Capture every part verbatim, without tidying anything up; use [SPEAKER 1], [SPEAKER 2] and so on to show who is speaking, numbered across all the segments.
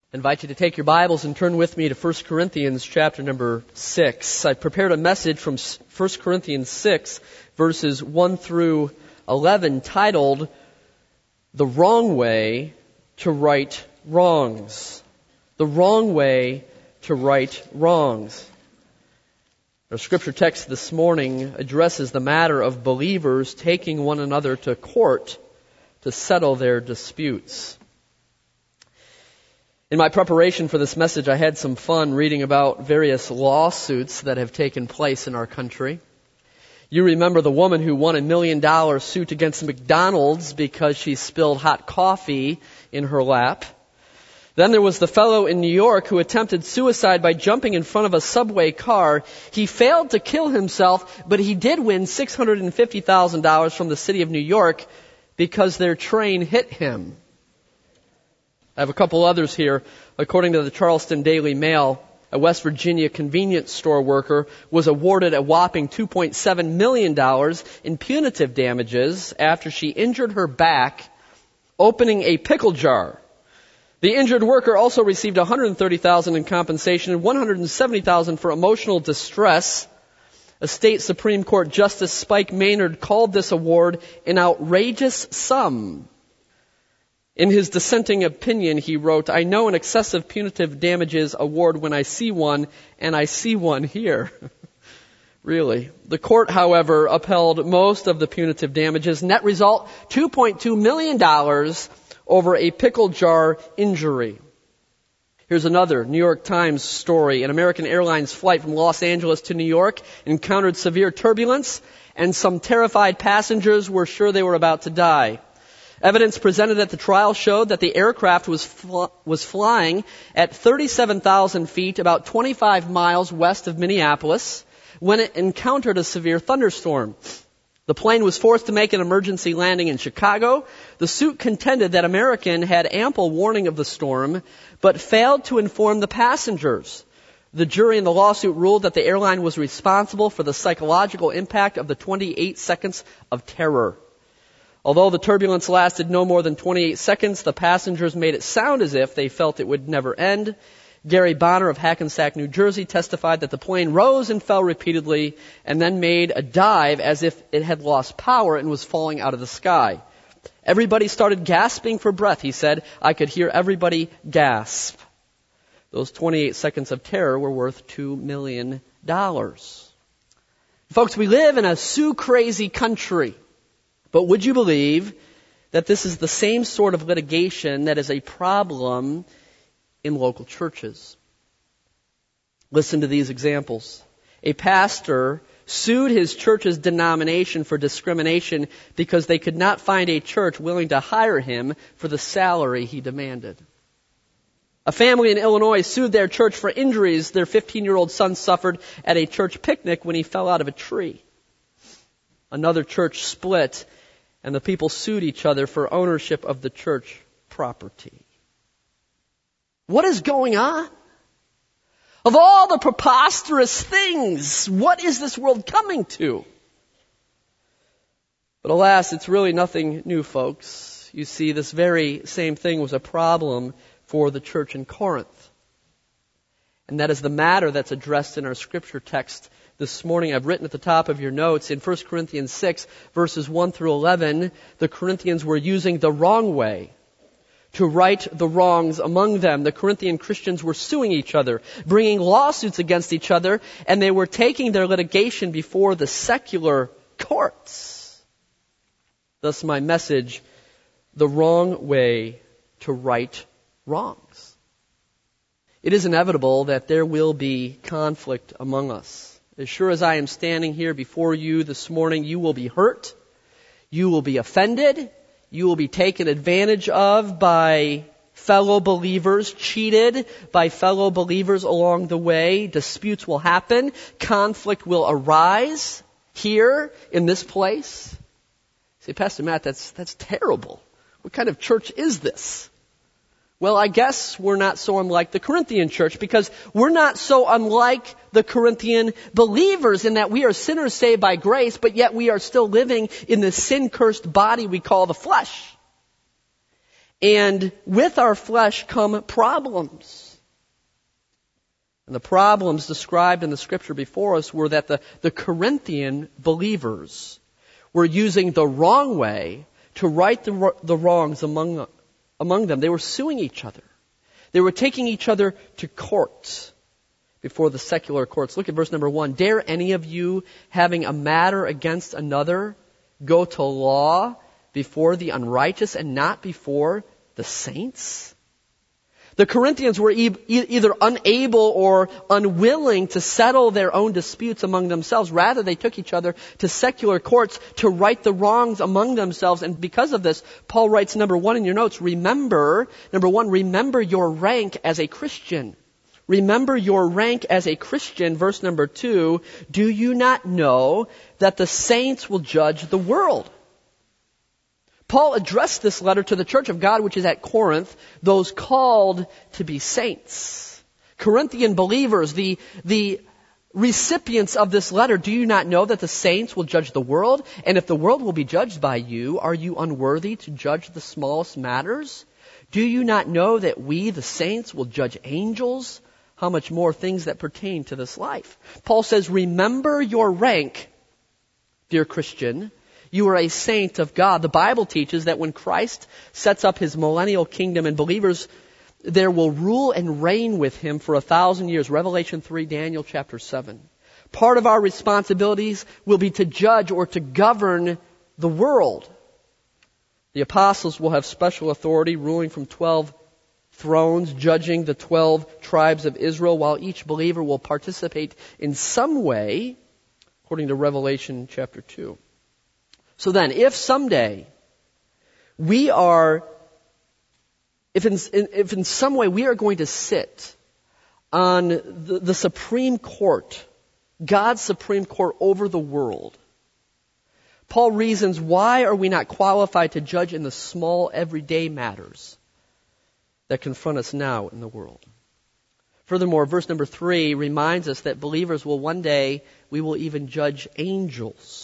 [SPEAKER 1] I invite you to take your Bibles and turn with me to First Corinthians chapter number six. I prepared a message from First Corinthians six, verses one through eleven, titled, The Wrong Way to Right Wrongs. The Wrong Way to Right Wrongs. Our scripture text this morning addresses the matter of believers taking one another to court to settle their disputes. In my preparation for this message, I had some fun reading about various lawsuits that have taken place in our country. You remember the woman who won a million dollar suit against McDonald's because she spilled hot coffee in her lap. Then there was the fellow in New York who attempted suicide by jumping in front of a subway car. He failed to kill himself, but he did win six hundred fifty thousand dollars from the city of New York because their train hit him. I have a couple others here. According to the Charleston Daily Mail, a West Virginia convenience store worker was awarded a whopping two point seven million dollars in punitive damages after she injured her back opening a pickle jar. The injured worker also received one hundred thirty thousand dollars in compensation and one hundred seventy thousand dollars for emotional distress. A state Supreme Court Justice Spike Maynard called this award an outrageous sum. In his dissenting opinion, he wrote, I know an excessive punitive damages award when I see one, and I see one here. Really. The court, however, upheld most of the punitive damages. Net result, two point two million dollars over a pickle jar injury. Here's another New York Times story. An American Airlines flight from Los Angeles to New York encountered severe turbulence, and some terrified passengers were sure they were about to die. Evidence presented at the trial showed that the aircraft was fl- was flying at thirty-seven thousand feet, about twenty-five miles west of Minneapolis, when it encountered a severe thunderstorm. The plane was forced to make an emergency landing in Chicago. The suit contended that American had ample warning of the storm, but failed to inform the passengers. The jury in the lawsuit ruled that the airline was responsible for the psychological impact of the twenty-eight seconds of terror. Although the turbulence lasted no more than twenty-eight seconds, the passengers made it sound as if they felt it would never end. Gary Bonner of Hackensack, New Jersey, testified that the plane rose and fell repeatedly and then made a dive as if it had lost power and was falling out of the sky. Everybody started gasping for breath, he said. I could hear everybody gasp. Those twenty-eight seconds of terror were worth two million dollars. Folks, we live in a sue-crazy country. But would you believe that this is the same sort of litigation that is a problem in local churches? Listen to these examples. A pastor sued his church's denomination for discrimination because they could not find a church willing to hire him for the salary he demanded. A family in Illinois sued their church for injuries their fifteen-year-old son suffered at a church picnic when he fell out of a tree. Another church split, and the people sued each other for ownership of the church property. What is going on? Of all the preposterous things, what is this world coming to? But alas, it's really nothing new, folks. You see, this very same thing was a problem for the church in Corinth. And that is the matter that's addressed in our scripture text this morning. I've written at the top of your notes in First Corinthians six, verses one through eleven, the Corinthians were using the wrong way to right the wrongs among them. The Corinthian Christians were suing each other, bringing lawsuits against each other, and they were taking their litigation before the secular courts. Thus my message, the wrong way to right wrongs. It is inevitable that there will be conflict among us. As sure as I am standing here before you this morning, you will be hurt, you will be offended, you will be taken advantage of by fellow believers, cheated by fellow believers along the way. Disputes will happen, conflict will arise here in this place. Say, Pastor Matt, that's that's terrible. What kind of church is this? Well, I guess we're not so unlike the Corinthian church, because we're not so unlike the Corinthian believers in that we are sinners saved by grace, but yet we are still living in the sin-cursed body we call the flesh. And with our flesh come problems. And the problems described in the scripture before us were that the, the Corinthian believers were using the wrong way to right the, the wrongs among, among them. They were suing each other. They were taking each other to court before the secular courts. Look at verse number one. Dare any of you, having a matter against another, go to law before the unrighteous and not before the saints? The Corinthians were e- either unable or unwilling to settle their own disputes among themselves. Rather, they took each other to secular courts to right the wrongs among themselves. And because of this, Paul writes, number one in your notes, remember, number one, remember your rank as a Christian. Remember your rank as a Christian. Verse number two, do you not know that the saints will judge the world? Paul addressed this letter to the church of God, which is at Corinth, those called to be saints. Corinthian believers, the, the recipients of this letter, do you not know that the saints will judge the world? And if the world will be judged by you, are you unworthy to judge the smallest matters? Do you not know that we, the saints, will judge angels? How much more things that pertain to this life? Paul says, remember your rank, dear Christian. You are a saint of God. The Bible teaches that when Christ sets up his millennial kingdom and believers there will rule and reign with him for a thousand years. Revelation three, Daniel chapter seven. Part of our responsibilities will be to judge or to govern the world. The apostles will have special authority, ruling from twelve thrones, judging the twelve tribes of Israel, while each believer will participate in some way, according to Revelation chapter two. So then, if someday we are, if in, if in some way we are going to sit on the, the Supreme Court, God's Supreme Court over the world, Paul reasons why are we not qualified to judge in the small everyday matters that confront us now in the world. Furthermore, verse number three reminds us that believers will one day, we will even judge angels.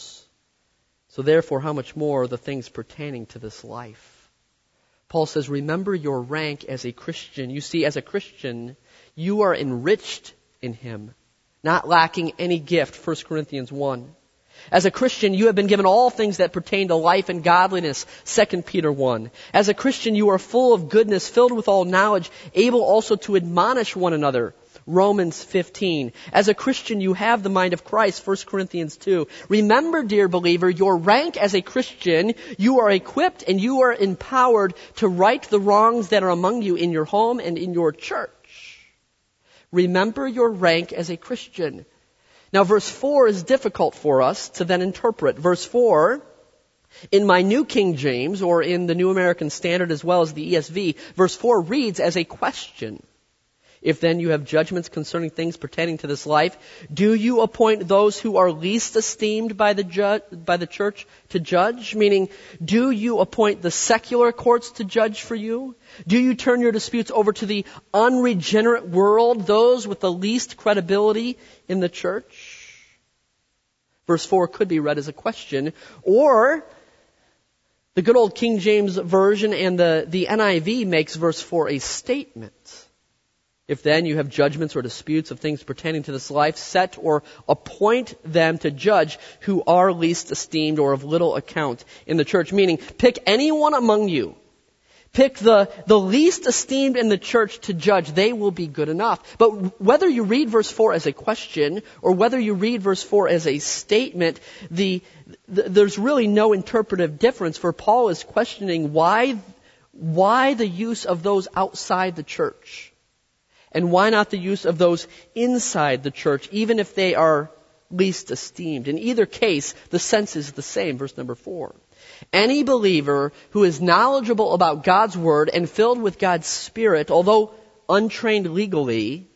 [SPEAKER 1] So therefore, how much more the things pertaining to this life? Paul says, remember your rank as a Christian. You see, as a Christian, you are enriched in him, not lacking any gift, First Corinthians one. As a Christian, you have been given all things that pertain to life and godliness, Second Peter one. As a Christian, you are full of goodness, filled with all knowledge, able also to admonish one another, Romans fifteen. As a Christian, you have the mind of Christ, First Corinthians two. Remember, dear believer, your rank as a Christian, you are equipped and you are empowered to right the wrongs that are among you in your home and in your church. Remember your rank as a Christian. Now, verse four is difficult for us to then interpret. Verse four, in my New King James, or in the New American Standard as well as the E S V, verse four reads as a question. If then you have judgments concerning things pertaining to this life, do you appoint those who are least esteemed by the ju- by the church to judge? Meaning, do you appoint the secular courts to judge for you? Do you turn your disputes over to the unregenerate world, those with the least credibility in the church? Verse four could be read as a question, or the good old King James Version and the, the N I V makes verse four a statement. If then you have judgments or disputes of things pertaining to this life, set or appoint them to judge who are least esteemed or of little account in the church. Meaning, pick anyone among you. Pick the, the least esteemed in the church to judge. They will be good enough. But whether you read verse four as a question or whether you read verse four as a statement, the, the there's really no interpretive difference, for Paul is questioning why, why the use of those outside the church. And why not the use of those inside the church, even if they are least esteemed? In either case, the sense is the same. Verse number four. Any believer who is knowledgeable about God's Word and filled with God's Spirit, although untrained legally,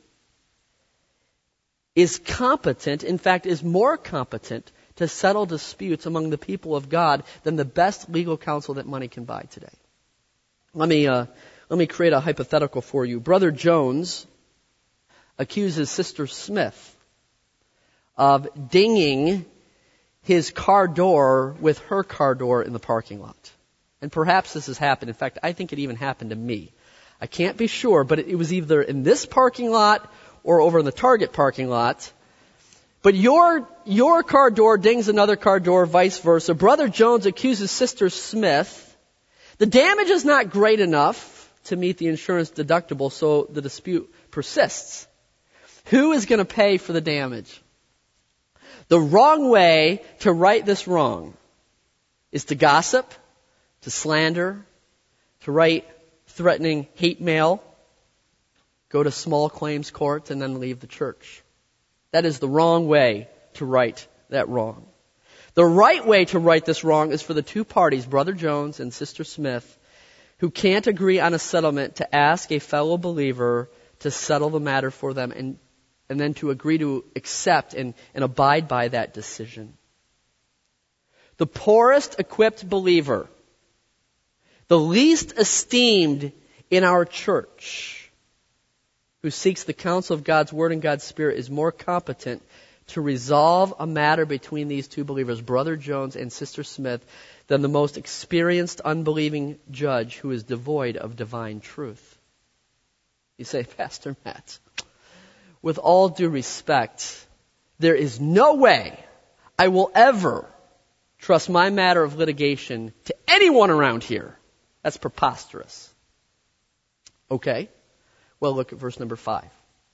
[SPEAKER 1] is competent, in fact, is more competent to settle disputes among the people of God than the best legal counsel that money can buy today. Let me, uh, Let me create a hypothetical for you. Brother Jones accuses Sister Smith of dinging his car door with her car door in the parking lot. And perhaps this has happened. In fact, I think it even happened to me. I can't be sure, but it was either in this parking lot or over in the Target parking lot. But your, your car door dings another car door, vice versa. Brother Jones accuses Sister Smith. The damage is not great enough to meet the insurance deductible, so the dispute persists. Who is going to pay for the damage? The wrong way to right this wrong is to gossip, to slander, to write threatening hate mail, go to small claims court, and then leave the church. That is the wrong way to right that wrong. The right way to right this wrong is for the two parties, Brother Jones and Sister Smith, who can't agree on a settlement, to ask a fellow believer to settle the matter for them and, and then to agree to accept and, and abide by that decision. The poorest equipped believer, the least esteemed in our church, who seeks the counsel of God's Word and God's Spirit, is more competent to resolve a matter between these two believers, Brother Jones and Sister Smith, than the most experienced unbelieving judge who is devoid of divine truth. You say, Pastor Matt, with all due respect, there is no way I will ever trust my matter of litigation to anyone around here. That's preposterous. Okay, well, look at verse number five.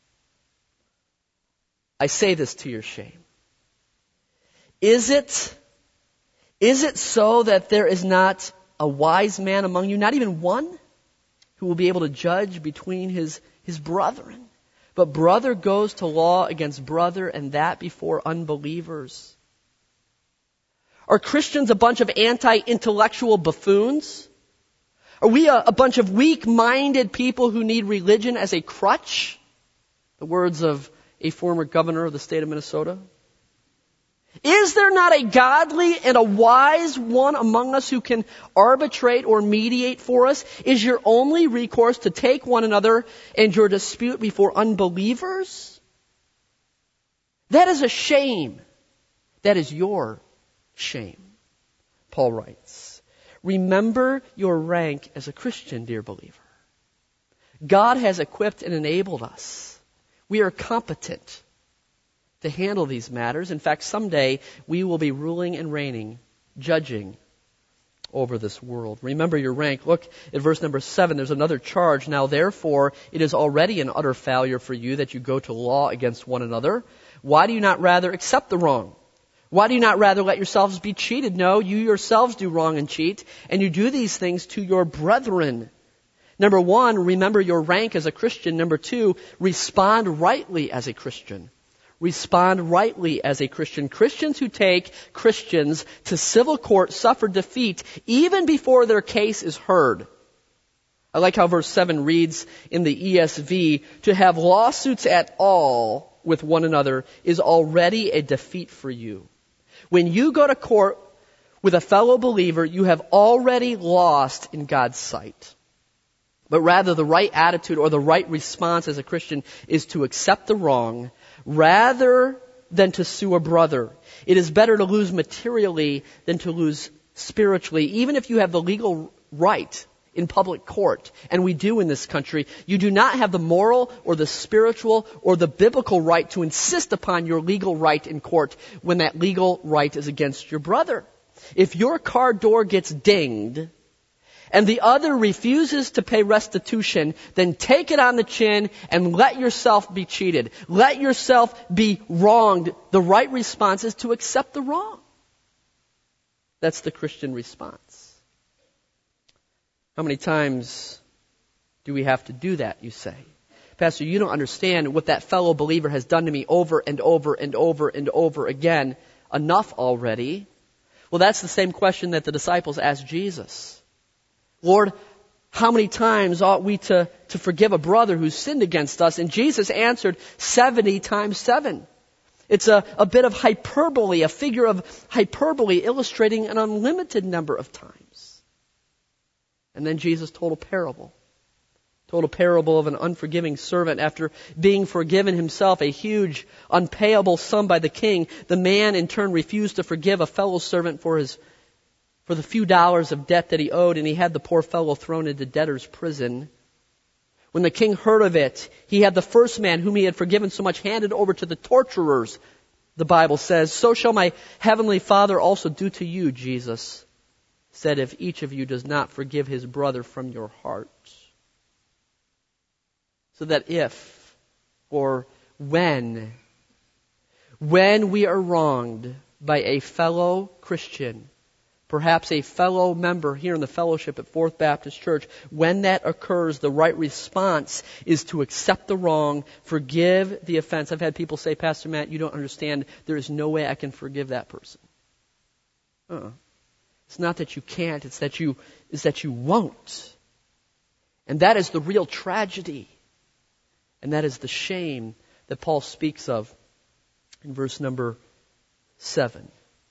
[SPEAKER 1] I say this to your shame. Is it, is it so that there is not a wise man among you, not even one, who will be able to judge between his, his brethren? But brother goes to law against brother, and that before unbelievers. Are Christians a bunch of anti-intellectual buffoons? Are we a, a bunch of weak-minded people who need religion as a crutch? The words of a former governor of the state of Minnesota. Is there not a godly and a wise one among us who can arbitrate or mediate for us? Is your only recourse to take one another and your dispute before unbelievers? That is a shame. That is your shame. Paul writes, remember your rank as a Christian, dear believer. God has equipped and enabled us. We are competent to handle these matters. In fact, someday we will be ruling and reigning, judging over this world. Remember your rank. Look at verse number seven. There's another charge. Now, therefore, it is already an utter failure for you that you go to law against one another. Why do you not rather accept the wrong? Why do you not rather let yourselves be cheated? No, you yourselves do wrong and cheat, and you do these things to your brethren. Number one, remember your rank as a Christian. Number two, respond rightly as a Christian. Respond rightly as a Christian. Christians who take Christians to civil court suffer defeat even before their case is heard. I like how verse seven reads in the E S V, to have lawsuits at all with one another is already a defeat for you. When you go to court with a fellow believer, you have already lost in God's sight. But rather, the right attitude or the right response as a Christian is to accept the wrong rather than to sue a brother. It is better to lose materially than to lose spiritually. Even if you have the legal right in public court, and we do in this country, you do not have the moral or the spiritual or the biblical right to insist upon your legal right in court when that legal right is against your brother. If your car door gets dinged, and the other refuses to pay restitution, then take it on the chin and let yourself be cheated. Let yourself be wronged. The right response is to accept the wrong. That's the Christian response. How many times do we have to do that, you say? Pastor, you don't understand what that fellow believer has done to me over and over and over and over again. Enough already. Well, that's the same question that the disciples asked Jesus. Lord, how many times ought we to, to forgive a brother who's sinned against us? And Jesus answered seventy times seven. It's a, a bit of hyperbole, a figure of hyperbole illustrating an unlimited number of times. And then Jesus told a parable. Told a parable of an unforgiving servant. After being forgiven himself a huge, unpayable sum by the king, the man in turn refused to forgive a fellow servant for his for the few dollars of debt that he owed, and he had the poor fellow thrown into debtor's prison. When the king heard of it, he had the first man whom he had forgiven so much handed over to the torturers. The Bible says, so shall my heavenly Father also do to you, Jesus said, if each of you does not forgive his brother from your heart. So that if, or when, when we are wronged by a fellow Christian, perhaps a fellow member here in the fellowship at Fourth Baptist Church, when that occurs, the right response is to accept the wrong, forgive the offense. I've had people say, Pastor Matt, you don't understand. There is no way I can forgive that person. Uh-uh. It's not that you can't, it's that you, it's that you won't. And that is the real tragedy. And that is the shame that Paul speaks of in verse number seven.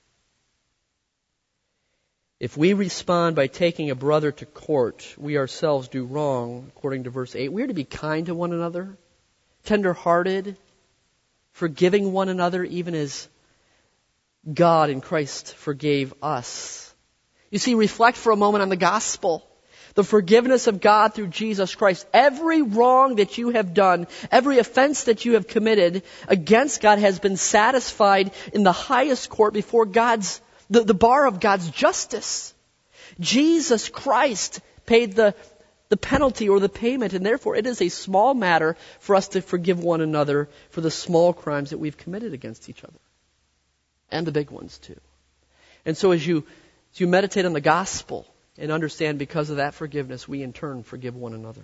[SPEAKER 1] If we respond by taking a brother to court, we ourselves do wrong, according to verse eight. We are to be kind to one another, tender-hearted, forgiving one another, even as God in Christ forgave us. You see, reflect for a moment on the gospel. The forgiveness of God through Jesus Christ. Every wrong that you have done, every offense that you have committed against God has been satisfied in the highest court before God's, the, the bar of God's justice. Jesus Christ paid the, the penalty or the payment, and therefore it is a small matter for us to forgive one another for the small crimes that we've committed against each other. And the big ones too. And so as you, as you meditate on the gospel, and understand because of that forgiveness, we in turn forgive one another.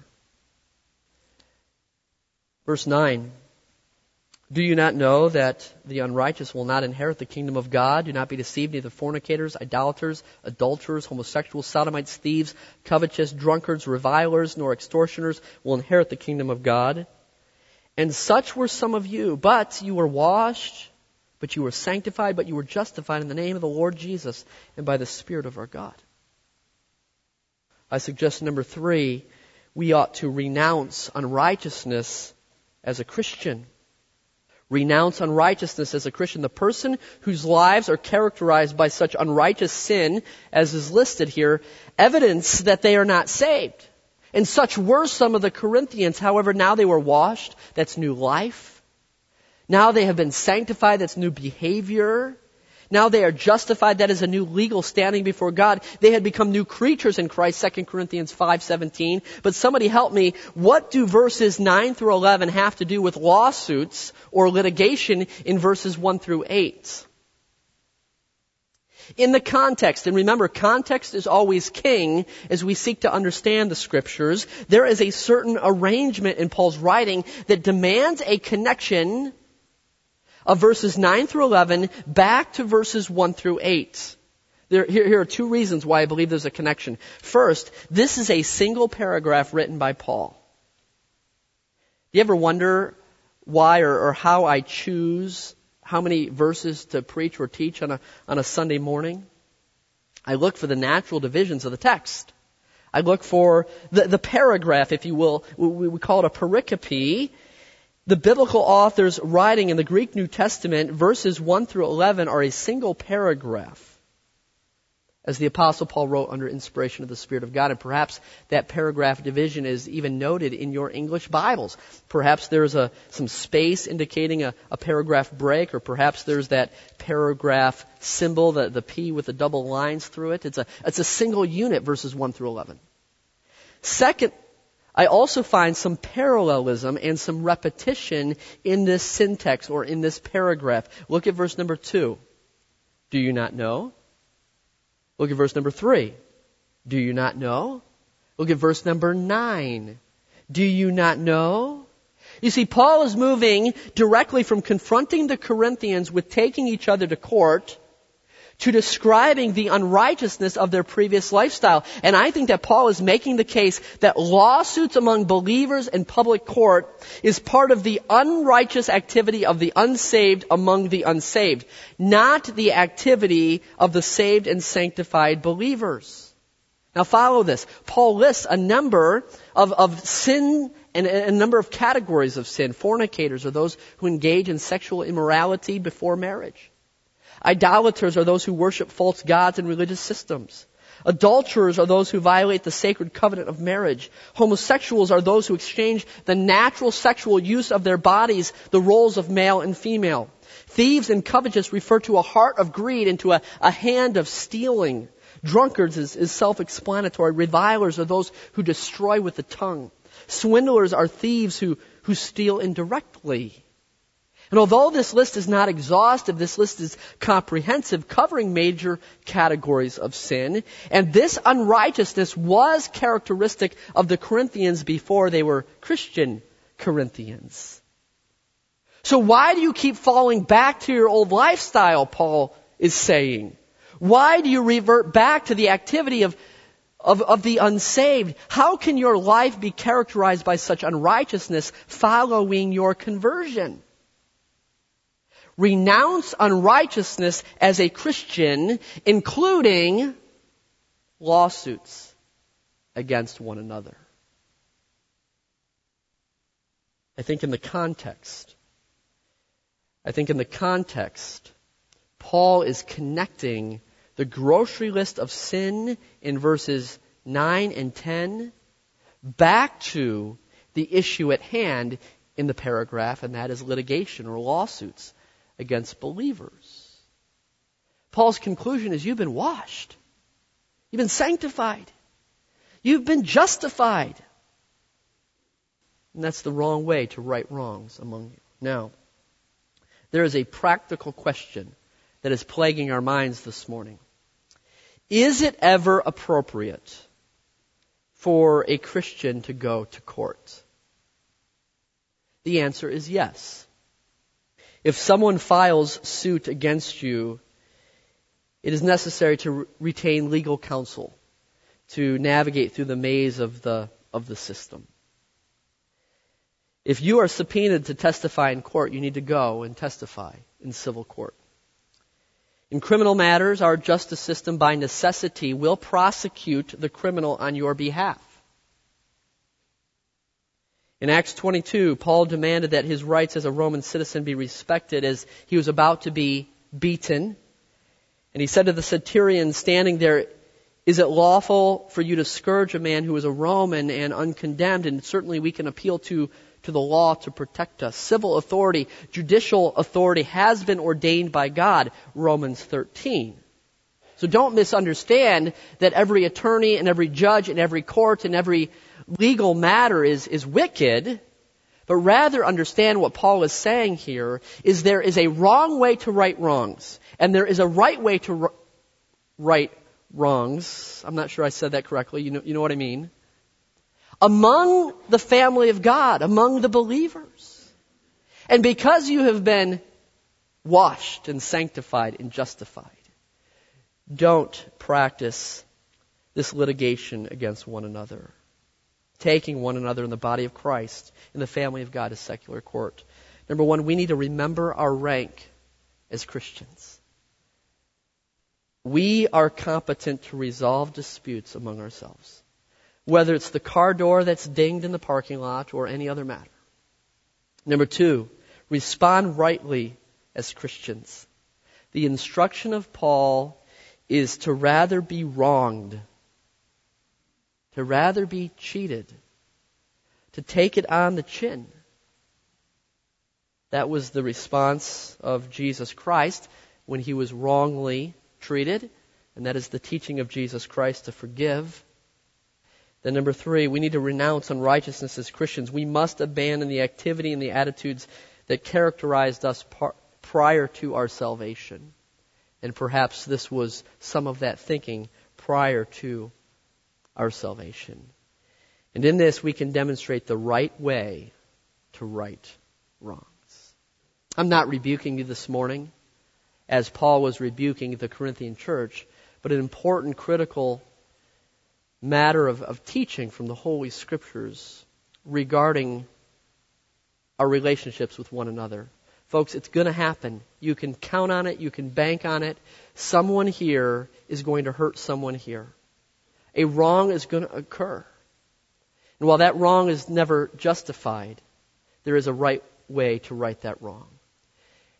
[SPEAKER 1] Verse nine. Do you not know that the unrighteous will not inherit the kingdom of God? Do not be deceived, neither fornicators, idolaters, adulterers, homosexuals, sodomites, thieves, covetous, drunkards, revilers, nor extortioners will inherit the kingdom of God. And such were some of you, but you were washed, but you were sanctified, but you were justified in the name of the Lord Jesus and by the Spirit of our God. I suggest number three, we ought to renounce unrighteousness as a Christian. Renounce unrighteousness as a Christian. The person whose lives are characterized by such unrighteous sin, as is listed here, evidence that they are not saved. And such were some of the Corinthians. However, now they were washed. That's new life. Now they have been sanctified. That's new behavior. Now they are justified. That is a new legal standing before God. They had become new creatures in Christ, Second Corinthians five seventeen. But somebody help me. What do verses nine through eleven have to do with lawsuits or litigation in verses one through eight? In the context, and remember, context is always king as we seek to understand the Scriptures, there is a certain arrangement in Paul's writing that demands a connection of verses nine through eleven back to verses one through eight. There, here, here are two reasons why I believe there's a connection. First, this is a single paragraph written by Paul. Do you ever wonder why or, or how I choose how many verses to preach or teach on a, on a Sunday morning? I look for the natural divisions of the text. I look for the, the paragraph, if you will. We, we call it a pericope. The biblical authors writing in the Greek New Testament, verses one through eleven are a single paragraph, as the Apostle Paul wrote under inspiration of the Spirit of God. And perhaps that paragraph division is even noted in your English Bibles. Perhaps there's a, some space indicating a, a paragraph break, or perhaps there's that paragraph symbol, the, the P with the double lines through it. It's a, it's a single unit, verses one through eleven. Second, I also find some parallelism and some repetition in this syntax or in this paragraph. Look at verse number two. Do you not know? Look at verse number three. Do you not know? Look at verse number nine. Do you not know? You see, Paul is moving directly from confronting the Corinthians with taking each other to court to describing the unrighteousness of their previous lifestyle. And I think that Paul is making the case that lawsuits among believers in public court is part of the unrighteous activity of the unsaved among the unsaved, not the activity of the saved and sanctified believers. Now follow this. Paul lists a number of, of sin and a number of categories of sin. Fornicators are those who engage in sexual immorality before marriage. Idolaters are those who worship false gods and religious systems. Adulterers are those who violate the sacred covenant of marriage. Homosexuals are those who exchange the natural sexual use of their bodies, the roles of male and female. Thieves and covetous refer to a heart of greed and to a, a hand of stealing. Drunkards is, is self-explanatory. Revilers are those who destroy with the tongue. Swindlers are thieves who, who steal indirectly. And although this list is not exhaustive, this list is comprehensive, covering major categories of sin. And this unrighteousness was characteristic of the Corinthians before they were Christian Corinthians. So why do you keep falling back to your old lifestyle, Paul is saying? Why do you revert back to the activity of, of, of the unsaved? How can your life be characterized by such unrighteousness following your conversion? Renounce unrighteousness as a Christian, including lawsuits against one another. I think in the context, I think in the context, Paul is connecting the grocery list of sin in verses nine and ten back to the issue at hand in the paragraph, and that is litigation or lawsuits against believers. Paul's conclusion is you've been washed. You've been sanctified. You've been justified. And that's the wrong way to right wrongs among you. Now, there is a practical question that is plaguing our minds this morning. Is it ever appropriate for a Christian to go to court? The answer is yes. If someone files suit against you, it is necessary to re- retain legal counsel to navigate through the maze of the of the system. If you are subpoenaed to testify in court, you need to go and testify in civil court. In criminal matters, our justice system by necessity will prosecute the criminal on your behalf. In Acts twenty-two, Paul demanded that his rights as a Roman citizen be respected as he was about to be beaten. And he said to the centurion standing there, "Is it lawful for you to scourge a man who is a Roman and uncondemned?" And certainly we can appeal to, to the law to protect us. Civil authority, judicial authority has been ordained by God, Romans thirteen. So don't misunderstand that every attorney and every judge and every court and every legal matter is, is wicked, but rather understand what Paul is saying here is there is a wrong way to right wrongs, and there is a right way to r- right wrongs. I'm not sure I said that correctly. You know, you know what I mean? Among the family of God, among the believers. And because you have been washed and sanctified and justified, don't practice this litigation against one another, taking one another in the body of Christ, in the family of God, as secular court. Number one, we need to remember our rank as Christians. We are competent to resolve disputes among ourselves, whether it's the car door that's dinged in the parking lot or any other matter. Number two, respond rightly as Christians. The instruction of Paul is to rather be wronged, to rather be cheated, to take it on the chin. That was the response of Jesus Christ when he was wrongly treated, and that is the teaching of Jesus Christ to forgive. Then number three, we need to renounce unrighteousness as Christians. We must abandon the activity and the attitudes that characterized us par- prior to our salvation. And perhaps this was some of that thinking prior to our salvation. And in this, we can demonstrate the right way to right wrongs. I'm not rebuking you this morning, as Paul was rebuking the Corinthian church, but an important, critical matter of, of teaching from the Holy Scriptures regarding our relationships with one another. Folks, it's going to happen. You can count on it. You can bank on it. Someone here is going to hurt someone here. A wrong is going to occur. And while that wrong is never justified, there is a right way to right that wrong.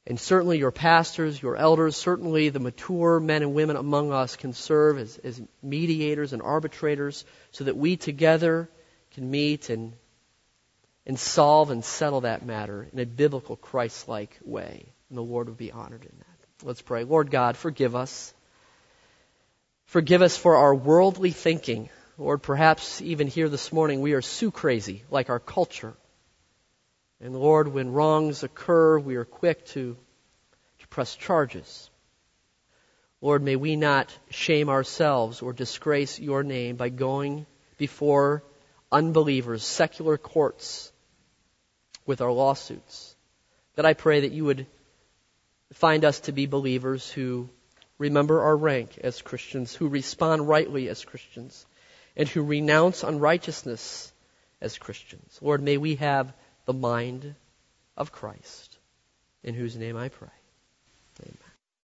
[SPEAKER 1] And certainly your pastors, your elders, certainly the mature men and women among us can serve as, as mediators and arbitrators so that we together can meet and, and solve and settle that matter in a biblical, Christ-like way. And the Lord would be honored in that. Let's pray. Lord God, forgive us. Forgive us for our worldly thinking. Lord, perhaps even here this morning we are so crazy, like our culture. And Lord, when wrongs occur, we are quick to, to press charges. Lord, may we not shame ourselves or disgrace your name by going before unbelievers, secular courts, with our lawsuits. God, I pray that you would find us to be believers who remember our rank as Christians, who respond rightly as Christians, and who renounce unrighteousness as Christians. Lord, may we have the mind of Christ, in whose name I pray.